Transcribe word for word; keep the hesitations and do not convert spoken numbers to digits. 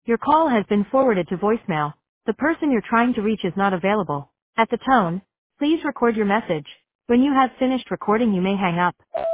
Your call has been forwarded to voicemail. The person you're trying to reach is not available. At the tone, please record your message. When you have finished recording, you may hang up.